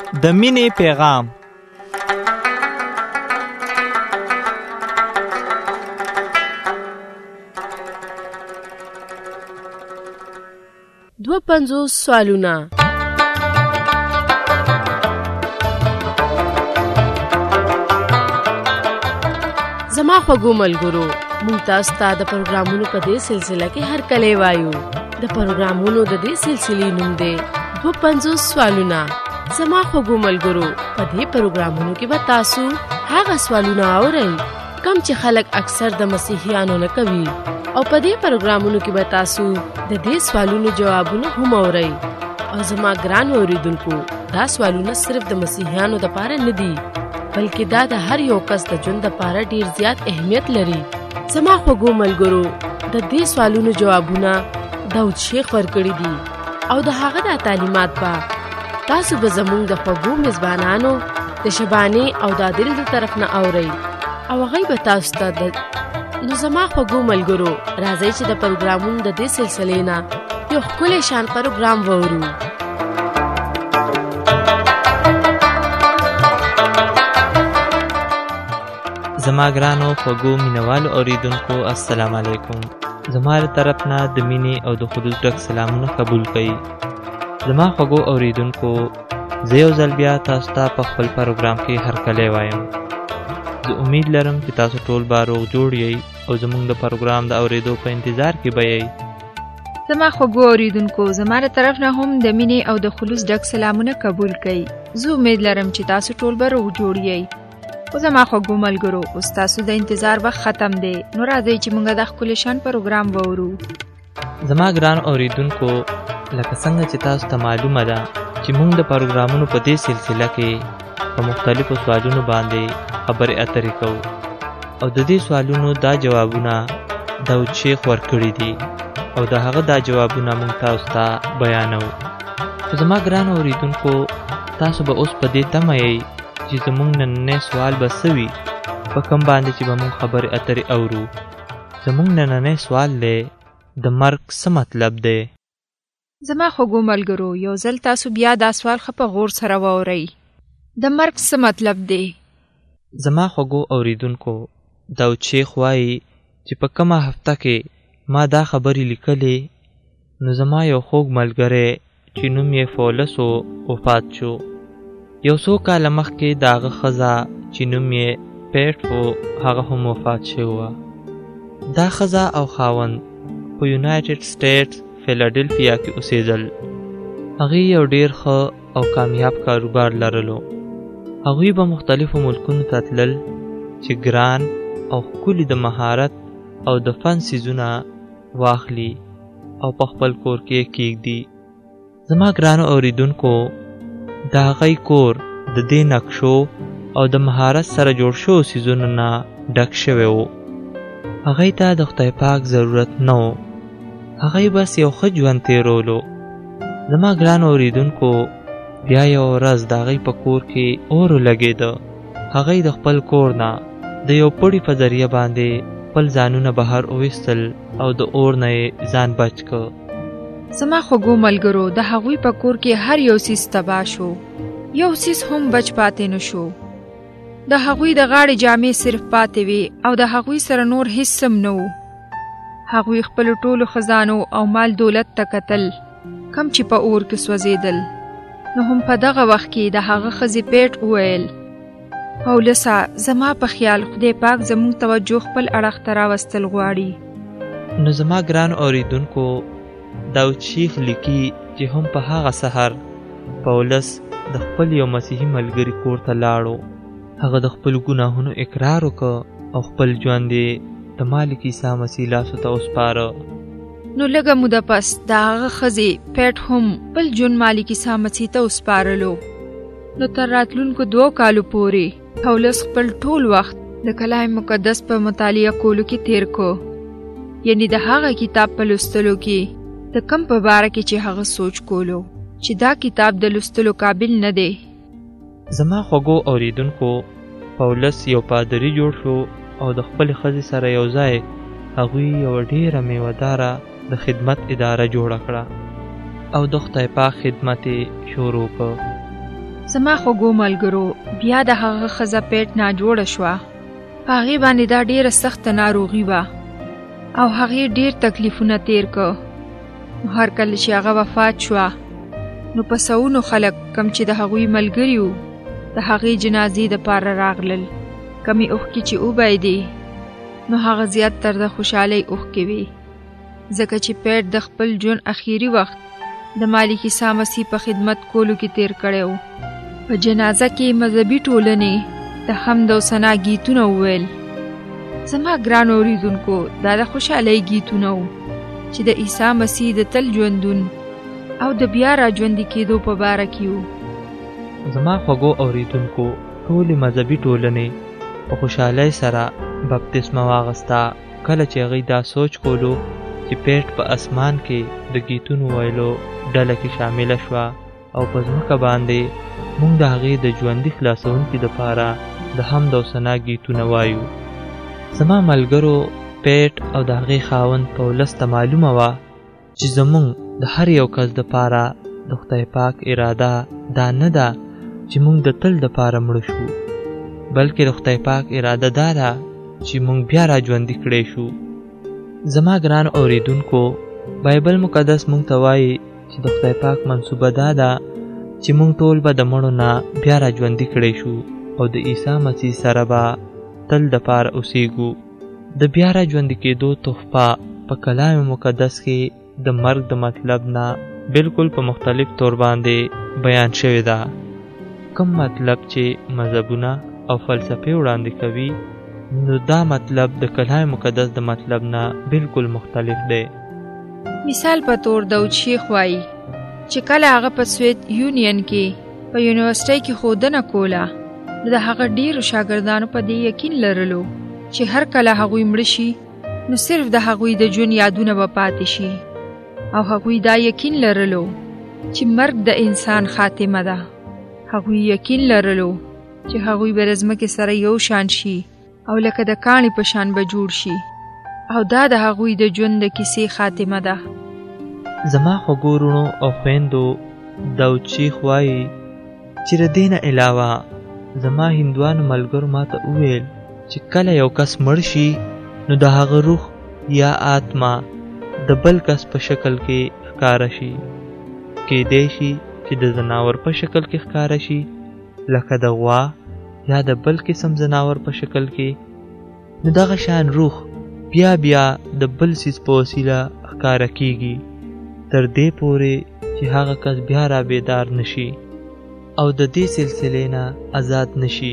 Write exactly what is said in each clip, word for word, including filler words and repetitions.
د مینې پیغام. دوه پنځوس سوالونه. زما خوږو ملګرو، موږ تاسو ته د پروګرامونو په دې سلسله کې هر کله وایو. د پروګرامونو د دې سلسلې نوم دی دوه پنځوس سوالونه. زما خوږو ملګرو، په دې پروګرامونو کې به تاسو هغه سوالونه اورئ کوم چې خلک اکثر د مسیحیانو نه کوي، او په دې پروګرامونو کې به تاسو د دې سوالونو جوابونه هم اورئ. او زما ګران اوریدونکو، دا سوالونه صرف د مسیحیانو لپاره نه دي، بلکې دا د هر یو کس د ژوند لپاره ډیر زیات اهمیت لري. زما خوږو ملګرو، د دې سوالونو جوابونه داود شیخ ورکړي دي، او د هغه د تعلیمات به تاسو به زموږ د خوږو میزبانانو د شبانې او د عادل د طرف نه اورئ، او هغوی به تاسو ته د نو زما خوږو ملګرو، راځئ چې د پروګرامونو د دې سلسلې نه یو ښکلی شان پروګرام واورو. زما ګرانو خوږو مینوالو اوریدونکو، السلام علیکم. زما له طرف نه د مینې او د خلوص ډک سلامونه قبول کړئ. زما خوږو اوریدونکو، زه یو ځل بیا تاسو ته په خپل پروګرام کې هرکلی وایم. زه امید لرم چې تاسو ټول به روغ جوړ یئ او زموږ د پروګرام د اورېدو په انتظار کې به یئ. زما خوږو اوریدونکو، زما له طرف نه هم د مینې او د خلوص ډک سلامونه قبول کړئ. زه امید لرم چې تاسو ټول به روغ جوړ یئ. او زما خوږو ملګرو، اوس تاسو د انتظار وخت ختم دی، نو راځئ چې موږ د ښکلي شان پروګرام واورو. زما ګران اوریدونکو، لکه څنګه چې تاسو ته معلومه ده چې موږ د پروګرامونو په دې سلسله کې په مختلفو سوالونو باندې خبرې اترې کوو، او د دې سوالونو دا جوابونه داود شیخ ورکړي دي، او د هغه دا جوابونه موږ تاسو ته بیانو. خو زما ګران اوریدونکو، تاسو به اوس په دې تمه یئ چې زموږ نننی سوال به څه وي، په کوم باندې چې به موږ خبرې اترې اورو. زموږ نننی سوال دی، د مرګ څه مطلب دی؟ زما خوږو ملګرو، یو ځل تاسو بیا دا سوال ښه په غور سره واورئ. د مرګ څه مطلب دی؟ زما خوږو اوریدونکو، داود شیخ وایي چې په کومه هفته کې ما دا خبرې لیکلې، نو زما یو خوږ ملګری چې نوم یې فولس و وفات شو. یو څو کاله مخکې د هغه ښځه چې نوم یې پیټ و، هغه هم وفات شوی وه. دا ښځه او خاوند په یونایټډ سټیټس فیلاډلفیا کې اوسېدل. هغوی یو ډېر ښه او کامیاب کاروبار لرلو. هغوی به مختلفو ملکونو ته تلل چې ګران او ښکلي د مهارت او د فن څیزونه واخلي او په خپل کور کې کېږدي. زما ګرانو اوریدونکو، د هغوی کور د دې نقشو او د مهارت سره جوړ شوو څیزونو نه ډک شوی و. هغوی ته د خدای پاک ضرورت نه و. هغوی بس یو ښه ژوند تېرولو. زما ګرانو اوریدونکو، بیا یو ورځ د هغوی په کور کې اور ولګېده. هغوی د خپل کور نه د یو پړي په ذریعه باندې خپل ځانونه بهر وویستل او د اور نه یې ځان بچ کړ. زما خوږو ملګرو، د هغوی په کور کې هر یو څیز تباه شو، یو څیز هم بچ پاتې نه شو. د هغوی د غاړې جامې صرف پاتې وې، او د هغوی سره نور هیڅ هم نه و. هغوی خپلو ټولو خزانو او مال دولت ته کتل، کم چې په اور کې سوځېدل. نو هم په دغه وخت کې د هغه ښځې پیټ وویل، پولسه، زما په خیال خدای پاک زموږ توجه خپل اړخ ته راوستل غواړي. نو زما ګران اوریدونکو، داود شیخ لیکي چې هم په هغه سحر پولس د خپل یو مسیحي ملګري کور ته لاړو. هغه د خپلو ګناهونو اقرار وکړ او خپل ژوند یې د مالک عیسی مسیح لاسو ته وسپاره. نو لږه موده پس د هغه ښځې پیټ هم بل ژوند مالک عیسی مسیح ته وسپارلو. نو تر راتلونکو دوو کالو پورې پولس خپل ټول وخت د کلام مقدس په مطالعه کولو کې تیر کو، یعنی د هغه کتاب په لوستلو کې د کم په باره کې چې هغه سوچ کولو چې دا کتاب د لوستلو قابل نه دی. زما خوږو اوریدونکو، پولس یو پادري جوړ شو او د خپل ښځې سره یو ځای هغوی یوه ډېره میوهداره د خدمت اداره جوړه کړه او د خدای پاک خدمت یې شروع کړ. زما خوږو ملګرو، بیا د هغه ښځه پیټ ناجوړه شوه. په هغې باندې دا ډېره سخته ناروغي وه او هغې ډېر تکلیفونه تیر که. نو هر کله چې هغه وفات شوه، نو په سوونو خلک کم چې د هغوی ملګري وو د هغې جنازې دپاره راغلل. کمې اوښکې چې وبهیدې، نو هغه زیات تر د خوشحالۍ اوښکې وې، ځکه چې پیټ د خپل ژوند اخیري وخت د مالک عیسی مسیح په خدمت کولو کې تیر کړی و. په جنازه کې مذهبي ټولنې د حمد او ثنا گیتونه وویل. زما ګران اوریدونکو، دا د خوشحالۍ گیتونه وو چې د عیسی مسیح د تل ژوندون او د بیا را ژوندي کېدو په باره کې وو. زما خوږو اوریدونکو، ټولې مذهبي ټولنې په خوشحالۍ سره بپتسمه واغسته کله چې هغوی دا سوچ کولو چې پیټ په اسمان کې د گیتونو ویلو ډله کې شامله شوه او په ځمکه باندې موږ د هغې د ژوندي خلاصونکي دپاره د حمد او ثنا گیتونه وایو. زما ملګرو، پیټ او د هغې خاوند پولس ته معلومه وه چې زموږ د هر یو کس دپاره د خدای پاک اراده دا نه ده چې موږ د تل دپاره مړه شو، بلکې د خدای پاک اراده دا ده چې موږ بیا را ژوندي کړی شو. زما ګران اوریدونکو، بایبل مقدس موږ ته وایي چې د خدای پاک منصوبه دا ده چې موږ ټول به د مړو نه بیا را ژوندي کړی شو او د عیسی مسیح سره به تل دپاره اوسیږو. د بیا را ژوندي کېدو تحفه په کلام مقدس کې د مرګ د مطلب نه بالکل په مختلف طور باندې بیان شوی ده. کوم مطلب چې مذهبونه او فلسفې وړاندې کوي، نو دا مطلب د کلام مقدس د مطلب نه بالکل مختلف دی. مثال په طور داود شیخ وایي چې کله هغه په سویت یونین کې په یونیورسټۍ کې ښودنه کوله، نو د هغه ډېرو شاګردانو په دې یقین لرلو چې هر کله هغوی مړه شي، نو صرف د هغوی د ژوند یادونه به پاتې شي، او هغوی دا یقین لرلو چې مرګ د انسان خاتمه ده. هغوی یقین لرلو چې هغوی به د ځمکې سره یو شان شي او لکه د کاڼي په شان به جوړ شي، او دا د هغوی د ژوند د کیسې خاتمه ده. زما خوږو وروڼو او خویندو، داود شیخ وایي چې د دې نه علاوه زما هندوانو ملګرو ما ته وویل چې کله یو کس مړ شي، نو د هغه روح یا آتما د بل کس په شکل کې ښکاره شي. کیدای شي چې د ځناور په شکل کې ښکاره شي، لکه د غوا یا د بل قسم ځناور په شکل کې. نو دغه شان روح بیا بیا د بل څیز په وسیله ښکاره کیږي، تر دې پورې چې هغه کس بیا را بیدار نشي او د دې سلسلې نه آزاد نشي.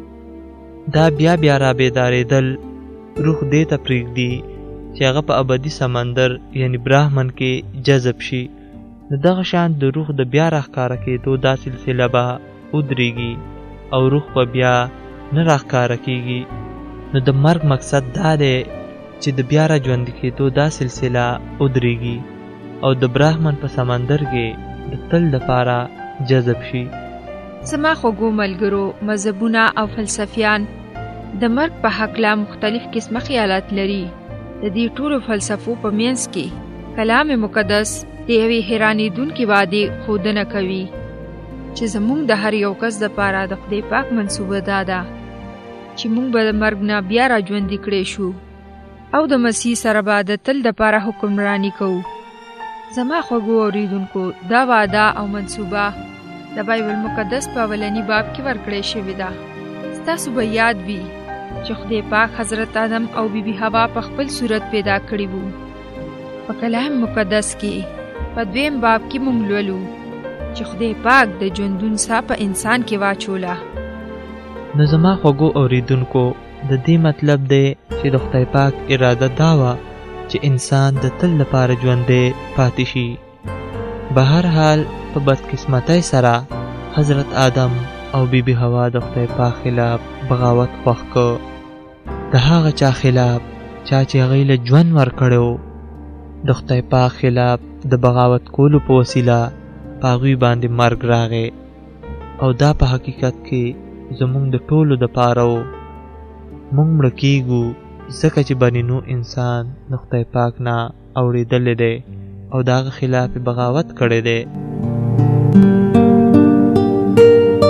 دا بیا بیا را بیدارېدل روح دې ته پرېږدي چې هغه په ابدي سمندر یعنی براهمن کې جذب شي. نو دغه شان د روح د بیا راښکاره کېدو دا سلسله به ودرېږي او روح به بیا نه راښکاره کېږي. نو د مرګ مقصد دا دی چې د بیا را ژوندي کېدو دا سلسله ودرېږي او د براهمن په سمندر کې د تل دپاره جذب شي. زما خوږو ملګرو، مذهبونه او فلسفیان د مرګ په هکله مختلف قسمه خیالات لري. د دې ټولو فلسفو په منځ کې کلام مقدس د یوې حیرانېدونکې وعدې ښودنه کوي چې زموږ د هر یو کس دپاره د خدای پاک منصوبه دا ده چې موږ به د مرګ نه بیا را ژوندي کړی شو او د مسیح سره به د تل دپاره حکمراني کوو. زما خوږو اوریدونکو، دا وعده او منصوبه د بایبل مقدس په اولني باب کې ورکړی شوې ده. ستاسو به یاد وي چې خدای پاک حضرت آدم او بی بی حوا په خپل صورت پیدا کړي وو. په کلام مقدس کې په دویم باب کې موږ لولو چې خدای پاک د ژوندون ساه په انسان کې واچوله. نو زما خوږو اوریدونکو، د دې مطلب دی چې د خدای پاک اراده دا وه چې انسان د تل لپاره ژوندی پاتې شي. به هر حال په بدقسمتۍ سره حضرت آدم او بی بی حوا د خدای پاک خلاف بغاوت خوښ که. د هغه چا خلاف چا چې هغوی له ژوند ورکړی د خدای پاک خلاف د بغاوت کولو په وسیله په هغوی باندې مرګ راغی، او دا په حقیقت کې زموږ د ټولو دپاره و. موږ مړه کېږو ځکه چې بني نوح انسان د خدای پاک نه اورېدلی دی او د هغه خلاف بغاوت کړی دی.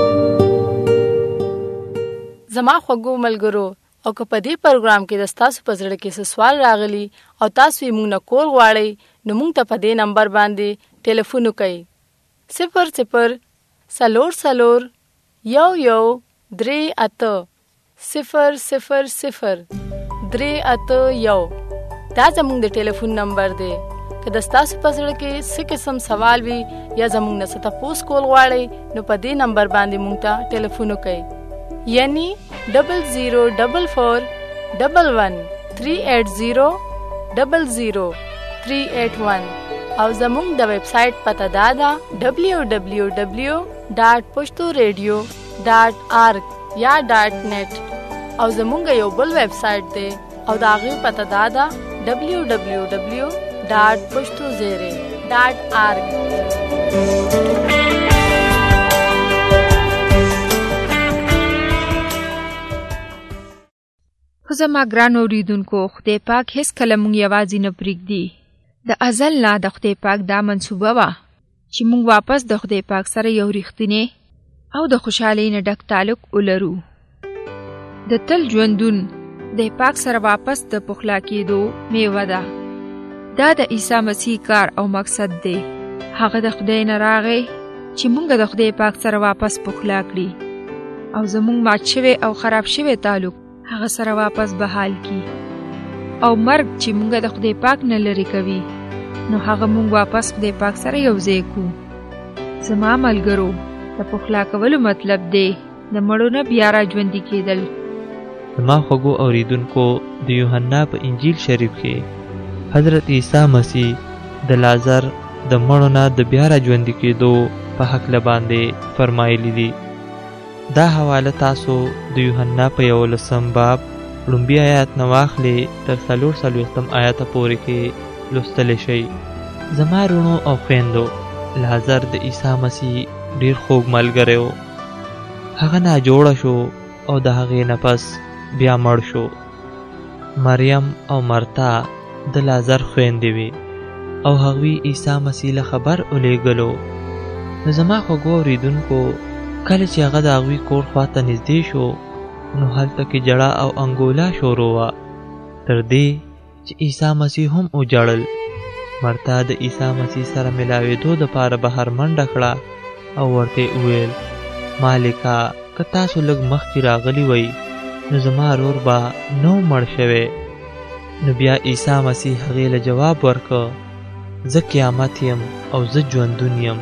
زما خوږو ملګرو او که په دې پروګرام کې د ستاسو په زړه کې څه سوال راغلی او تاسو یې موږ نه کول غواړئ نو موږ ته په دې نمبر باندې ټلیفون وکړئ صفر صفر څلور څلور یو یو درې اته صفر صفر صفر درې اته یو دا زموږ د ټلیفون نمبر دی. که د ستاسو په زړه کې څه قسم سوال وي یا زموږ نه څه تپوس کول غواړئ نو په دې نمبر باندې موږ ته ټلیفون وکړئ یعنی ډبل زیرو ډبل فور ډبل ون تھری ایٹ زیرو ډبل زیرو تھری ایٹ ون او زموږ د ویب سایټ پته دا ده ډبلیو ډبلیو ډبلیو ډاټ پښتو ریډیو ډاټ آرګ یا ډاټ نیټ او زموږ یو بل ویب سایټ دی او د هغې پته دا ده ډبلیو ډبلیو ډبلیو ډاټ پښتو زیرې ډاټ آرګ. خو زما ګران اوریدونکو خدای پاک هیڅ کله مونږ یوازې نه پرېږدي. د ازل نه د خدای پاک دا منصوبه وه چې مونږ واپس د خدای پاک سره یو ریښتینی او د خوشحالۍ نه ډک تعلق ولرو. د تل ژوندون خدای پاک سره واپس د پخلا کېدو میوه ده. دا د عیسی مسیح کار او مقصد دی. هغه د خدای نه راغی چې مونږ د خدای پاک سره واپس پخلا کړي او زمونږ مات شوی او خراب شوی تعلق هغه سره واپس بحال کی او مرګ چې مونږ د خدای پاک نه لري کوي نو هغه مونږ واپس خدای پاک سره یو ځای کو. زما ملګرو د پخلا کولو مطلب دی د مړو نه بیا را ژوندي کېدل. زما خوږو اوریدونکو د یوحنا په انجیل شریف کې حضرت عیسی مسیح د لازر د مړو نه د بیا را ژوندي کېدو په هکله باندې فرمایلی دي. دا حواله تاسو د یوحنا په یولسم باب لومبي آیات نه واخلې تر څلور څلوېښتم آیاته پورې کې لوستلی شئ. زما رونو او خویندو لازر د عیسی مسیح ډېر خوږ ملګری و. هغه ناجوړه شو او د هغې نه پس بیا مړ شو. مریم او مرتا د لازر خویندې وې او هغوی عیسی مسیح له خبر ولیږلو. نو زما خوږو اورېدونکو کله چې هغه د هغوی کور خواته نږدې شو نو هلته کې جړه او انګولا شروع وه تر دې چې عیسی مسیح هم وژړل. مرتا د عیسی مسیح سره ملاوېدو دپاره بهر منډه کړه او ورته یې وویل مالکه که تاسو لږ مخکې راغلي وئ نو زما ورور به نه و مړ شوی. نو بیا عیسی مسیح هغې له جواب ورکړه زه قیامت یم او زه ژوندون یم.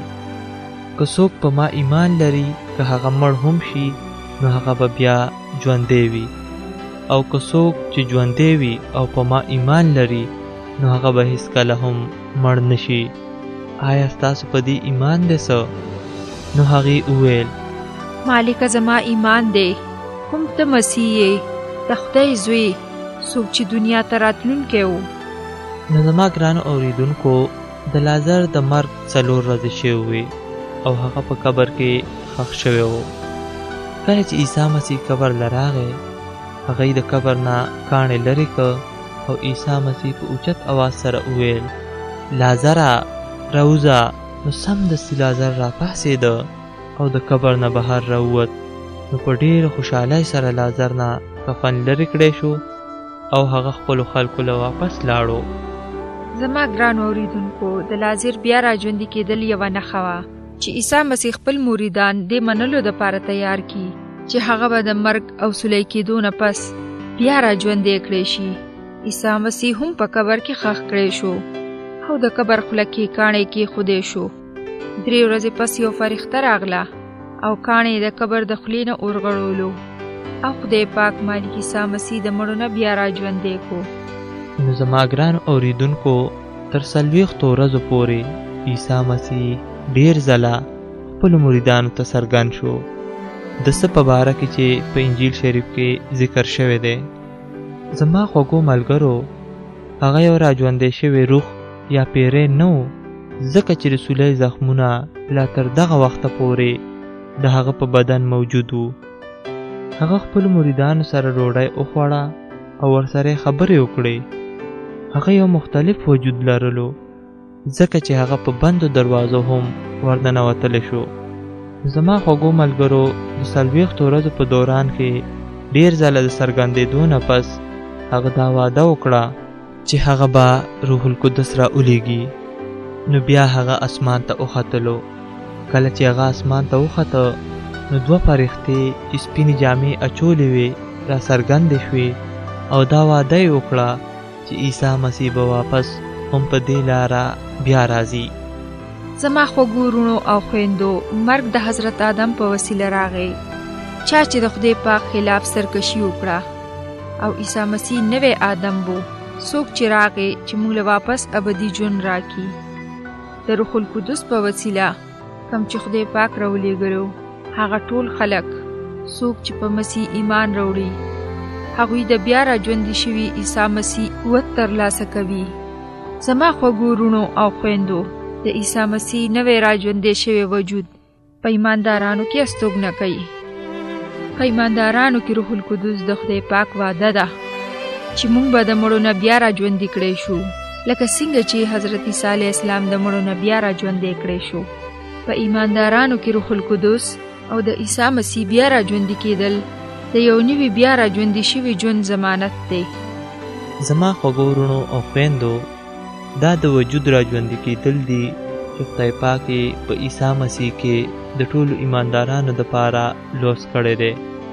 که څوک په ما ایمان لري که هغه مړ هم شي نو هغه به بیا ژوندی وي او که څوک چې ژوندی وي او په ما ایمان لري نو هغه به هیڅکله هم مړ نشي. آیا ستاسو په دې ایمان دی څه؟ نو هغې وویل مالکه زما ایمان دی کوم ته مسیح یې د خدای زوی څوک چې دنیا ته راتلونکی و. نو زما ګرانو اورېدونکو د لازر د مرګ څلور ورځې شوې وې او هغه په قبر کې ښخ شوی و. کله چې عیسی مسیح قبر له راغی هغوی د قبر نه کاڼې لرې کړ او عیسی مسیح په اوچت اواز سره وویل لازره راوځه. نو سمدستي لازر راپاڅېده او د قبر نه بهر راووت. نو په ډېره خوشحالۍ سره لازر نه کفن لرې کړی شو او هغه خپلو خلکو له واپس لاړو. زما ګرانو اورېدونکو د لازر بیا را ژوندي کېدل یوه نښه وه چې عیسی مسیح خپل مریدان د منلو دپاره تیار کی چې هغه به د مرګ او سولی کېدو نه پس بیا را ژوندی کړی شي. عیسی مسیح هم په قبر کې ښخ کړی شو او د قبر خوله کې کاڼی کېښودی شو. درې ورځې پس یو فرښته راغله او کاڼی د قبر د خولې نه ورغړولو او خدای پاک مالک عیسی مسیح د مړو نه بیا را ژوندی کو. نو زما ګرانو اورېدونکو تر څلوېښتو ورځو پورې عیسی مسیح ډېر ځله خپلو مریدانو ته څرګند شو د څه په باره کې چې په انجیل شریف کې ذکر شوی دی. زما خوږو ملګرو هغه یو را ژوندی شوی روح یا پیری نه و ځکه چې رسولی زخمونه لا تر دغه وخته پورې د هغه په بدن موجود وو. هغه خپلو مریدانو سره ډوډۍ وخوړه او ورسره خبرې وکړې. هغه یو مختلف وجود لرلو ځکه چې هغه په بندو دروازو هم ورننوتلی شو. زما خوږو ملګرو د څلوېښتو ورځو په دوران کې ډیر ځله د څرګندېدو نه پس هغه دا وعده وکړه چې هغه به روح القدس را ولیږي. نو بیا هغه اسمان ته وختلو. کله چې هغه اسمان ته وخته نو دوه فرښتې چې سپینې جامې اچولې وې را څرګندې شوې او دا وعده یې وکړه چې عیسی مسیح به واپس هم په دې لاره بیا راځي. زما خوږو وروڼو او خویندو، مرګ د حضرت آدم په وسیله راغی، چا چې د خدای پاک خلاف سرکشي وکړه، او عیسی مسیح نوی آدم بو، څوک چې راغی چې موږ له واپس ابدي ژوند راکړي. د روح القدس په وسیله کوم چې خدای پاک راولېږلو، هغه ټول خلک څوک چې په مسیح ایمان راوړي، هغوی د بیا را ژوندي شوي عیسی مسیح قوت ترلاسه کوي. زما خوږو وروڼو او خویندو، د عیسی مسیح نوی را ژوندی شوی وجود په ایماندارانو کې استوګنه کوي. په ایماندارانو کې روح القدس د خدای پاک وعده ده چې موږ به د مړو نه بیا را ژوندي کړی شو، لکه څنګه چې حضرت عیسی علیه السلام د مړو نه بیا را ژوندی کړی شو. په ایماندارانو کې روح القدس او د عیسی مسیح بیا را ژوندي کېدل د یو نوي بیا را ژوندي شوي ژوند ضمانت دی. زما خوږو وروڼو او خویندو، دا د وجود را ژوندي کېدل دي چې خدای پاک یې په عیسی مسیح کې د ټولو ایماندارانو دپاره لوس کړی دی.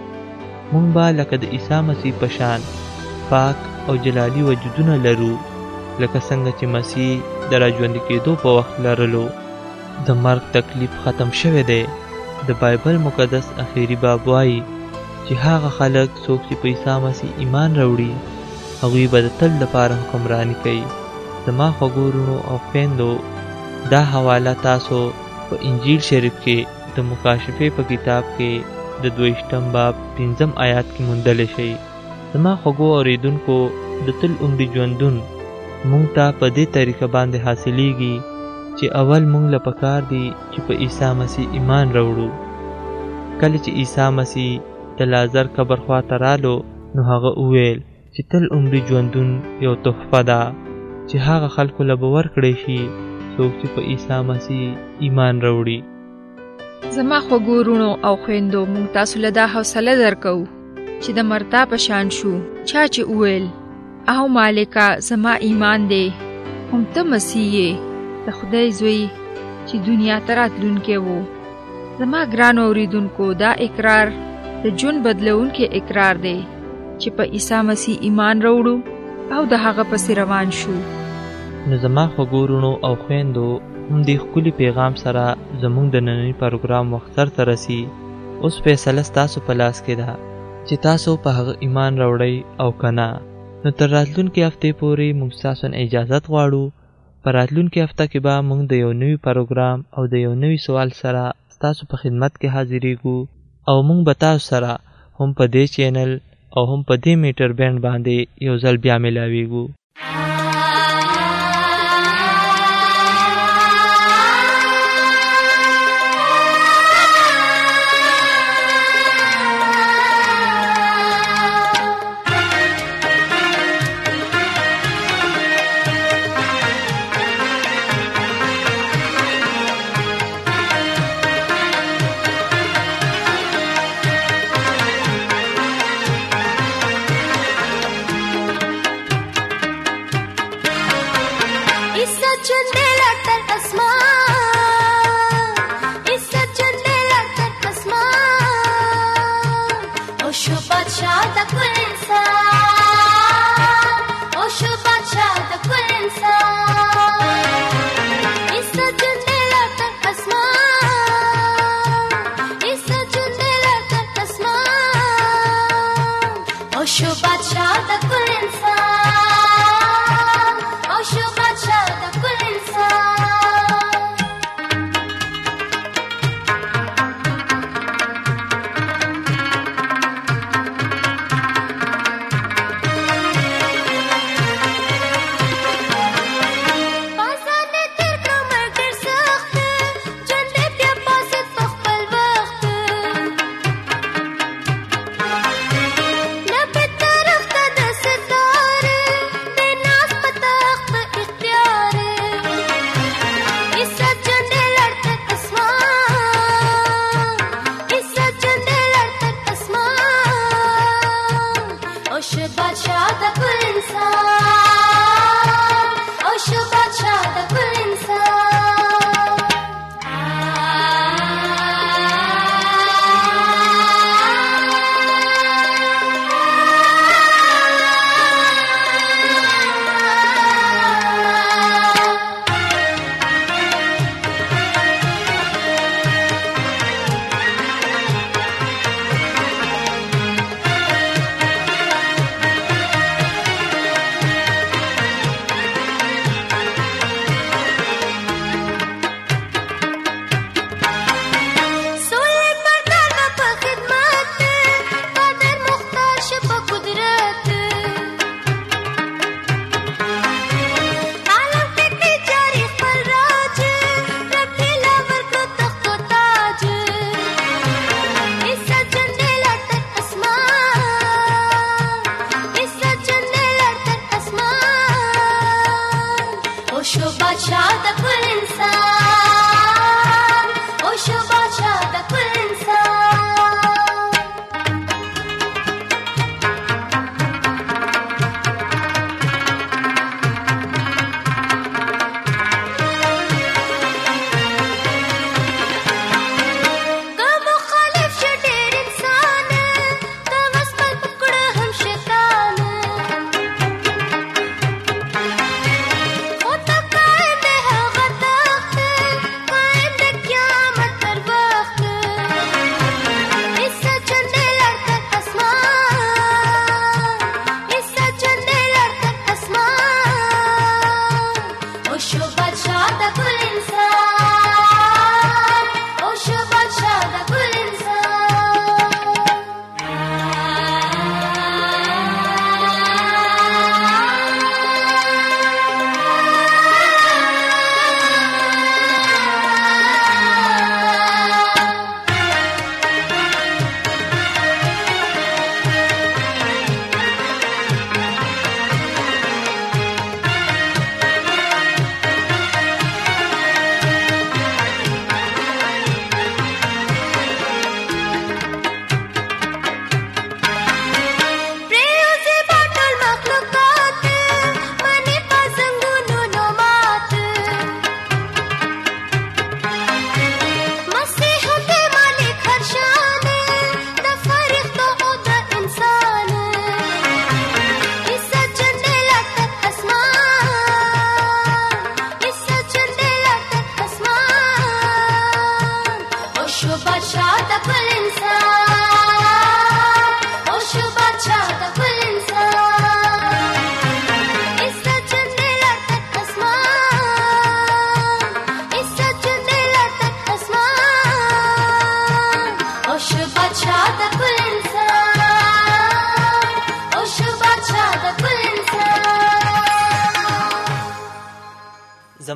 موږ به لکه د عیسی مسیح په شان پاک او جلالي وجودونه لرو، لکه څنګه چې مسیح د را ژوندي کېدو په وخت لرلو. د مرګ تکلیف ختم شوی دی. د بایبل مقدس اخیری باب وایي چې هغه خلک څوک چې په عیسی مسیح ایمان راوړي، هغوی به د تل لپاره حکمراني کوي. زما خوږو وروڼو او خویندو، دا حواله تاسو په انجیل شریف کې د مکاشفې په کتاب کې د دویشتم باب پنځم آیات کې موندلی شئ. زما خوږو اورېدونکو، د تل عمري ژوندون مونږ ته په دې طریقه باندې حاصلیږي چې اول مونږ له پکار دي چې په عیسی مسیح ایمان راوړو. کله چې عیسی مسیح د لازر قبر خواته رالو، نو هغه وویل چې تل عمري ژوندون یو تحفه ده چې هغه خلکو له به ورکړی شي څوک چې په عیسی مسیح ایمان راوړي. زما خوږو وروڼو او خویندو، موږ تاسو له دا حوصله درکو چې د مرتا په شان شو، چا چې وویل او مالکه زما ایمان دی، هم ته مسیح یې، د خدای زوی چې دنیا ته راتلونکی و. زما ګرانو اورېدونکو، دا اقرار د ژوند بدلونکی اقرار دی چې په عیسی مسیح ایمان راوړو او د هغه پسې روان شو. نو زما خوږو وروڼو او خویندو، هم دې ښکلي پیغام سره زموږ د ننني پروګرام وخت سرته رسي. اوس فیصله ستاسو په لاس کې ده چې تاسو په هغه ایمان راوړئ او که نه. نو تر راتلونکې هفتې پورې موږ ستاسو نه اجازت غواړو. په راتلونکې هفته کې به موږ د یو نوي پروګرام او د یو نوي سوال سره ستاسو په خدمت کې حاضرېږو، او موږ به تاسو سره هم په دې چینل او هم په دې میټر بینډ باندې یو ځل بیا ملاویږو.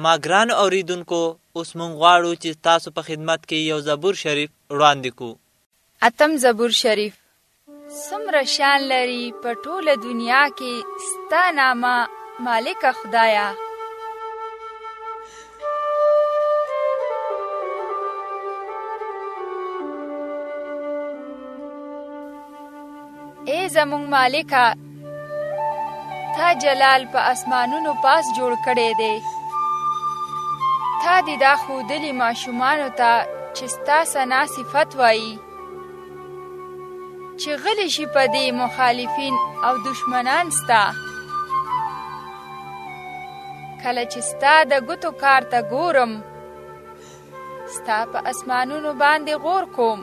زما ګران اوریدونکو اوس مونږ غواړو چې تاسو په خدمت کې یو زبور شریف وړاندې کو. اتم زبور شریف. څومره شان لري په ټوله دنیا کې ستا نامه مالک خدایا. اے زمونږ مالکا، تا جلال په اسمانونو پاس جوړ کړی دی. تا دې دا ښودلي ماشومانو ته چې ستا ثنا صفت وایي، چې غلی شي په دې مخالفین او دشمنان ستا. کله چې ستا د ګوتو کار ته ګورم، ستا په اسمانونو باندې غور کوم،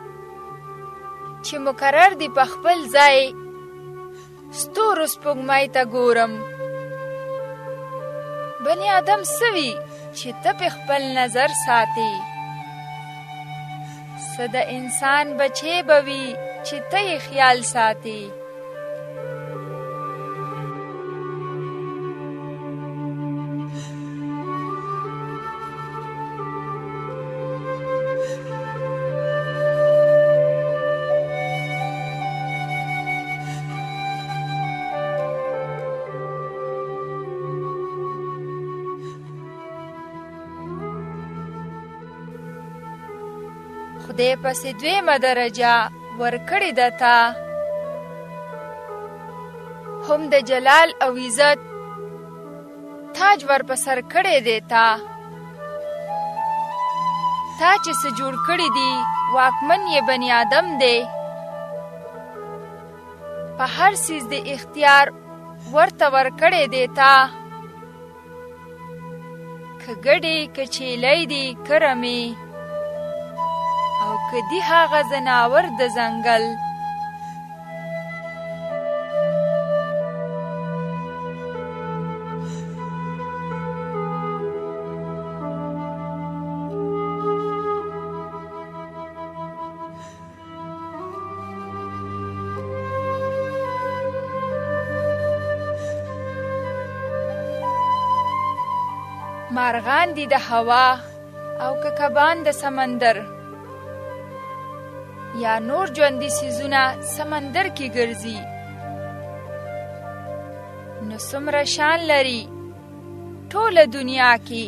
چې مقرر دی په خپل ځای ستورو سپوږمۍ ته ګورم. بني آدم سوي چې ته په خپل نظر ساتي، څه د انسان بچی به وي چې ته یې خیال ساتي. خدای پسې دویمه درجه ورکړې ده تا، هم د جلال او عزت تاج ور په سر کړی دی تا. تا چې څه جوړ کړي دي واکمن یې بني آدم دی. په هر څیز د اختیار ورته ورکړی دی تا. که ګډې که چیلی دي که رمې، او که دی هغه ځناور د ځنګل. مارغان دي د هوا او که کبان د سمندر، یا نور ژوندي څیزونه سمندر کې ګرځي. نو څومره شان لري ټوله دنیا کې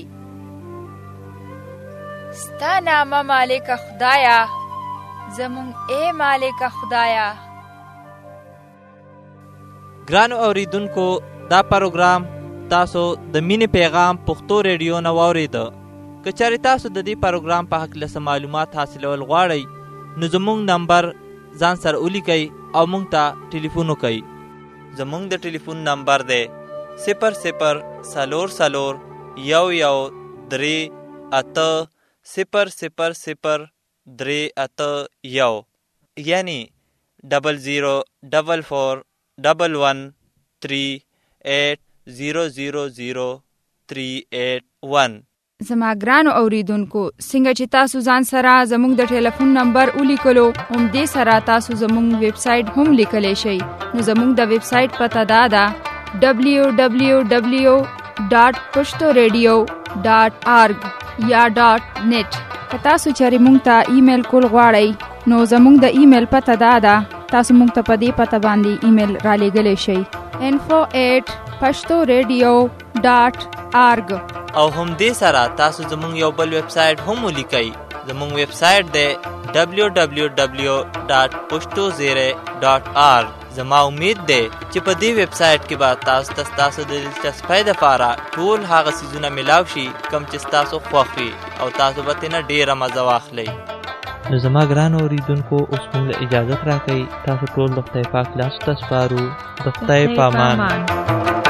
ستا نامه مالک خدایا، زمونږ اے مالک خدایا. ګرانو اوریدونکو، دا پروګرام تاسو د مینې پیغام پښتو ریډیو نه واورېده. که چېرې تاسو د دې پروګرام په هکله څه معلومات حاصلول غواړئ، نو زمونږ نمبر ځان سره ولیکئ او مونږ ته ټلیفون وکئ. زمونږ د ټلیفون نمبر دی صفر صفر څلور څلور یو یو درې اته صفر صفر صفر درې اته یو، یعنی ډبل زیرو ډبل فور ډبل ون تھری ایٹ زیرو زیرو زیرو تھری ایٹ ون. زما ګرانو اوریدونکو، څنګه چې تاسو ځان سره زموږ د ټلیفون نمبر ولیکلو، هم دې سره تاسو زموږ ویب سایټ هم لیکلی شئ. نو زموږ د ویب سایټ پته دا ده ډبلیو ډبلیو ډبلیو ډاټ پښتو ریډیو ډاټ آرګ یا ډاټ نیټ. که تاسو چېرې موږ ته ایمیل کول غواړئ، نو زموږ د ایمیل پته دا ده، تاسو موږ ته په دې پته باندې ایمیل را لیږلی شئ info at pashto radio dot org. او هم دې سره تاسو زموږ یو بل ویب سایټ هم ولیکئ. زموږ ویب سایټ دی ډبلیو ډبلیو ډبلیو ډاټ پښتو زیری ډاټ آرګ. زما امید دی چې په دې ویب سایټ کې به تاسو ته ستاسو د دلچسپۍ دپاره ټول هغه څیزونه میلاو شي کوم چې ستاسو خوښ وي، او تاسو به ترېنه ډېره مزه واخلئ. نو زما ګرانو اوریدونکو، اوس موږ له اجازت راکئ. تاسو ټول د خدای پاک لاسو ته سپارو. د خدای په امان.